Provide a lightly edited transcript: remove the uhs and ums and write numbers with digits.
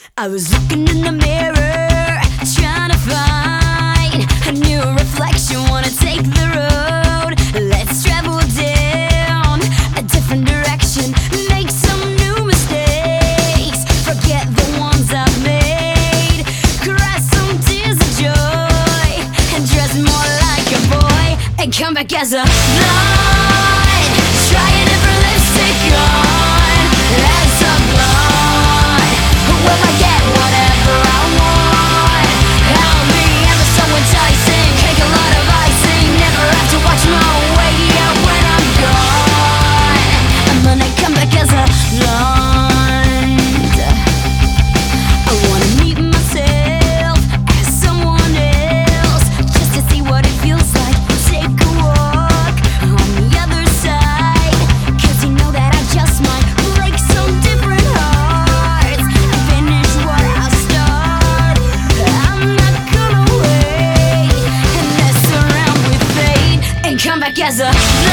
I was looking in the mirror, trying to find a new reflection. Wanna take the road, let's travel down a different direction. Make some new mistakes, forget the ones I've made. Cry some tears of joy, and dress more like a boy. And come back as a blonde, try a different lipstick on. As a blonde, will I get whatever I want? I'll be ever so enticing, cake a lot of icing. Never have to watch my way out when I'm gone. I'm gonna come back as a blonde. I wanna meet myself as someone else, just to see what it feels like. Take a walk on the other side, 'cause you know that I just might break some different hearts and finish what I start. I'm not gonna wait and mess around with fate and come back as a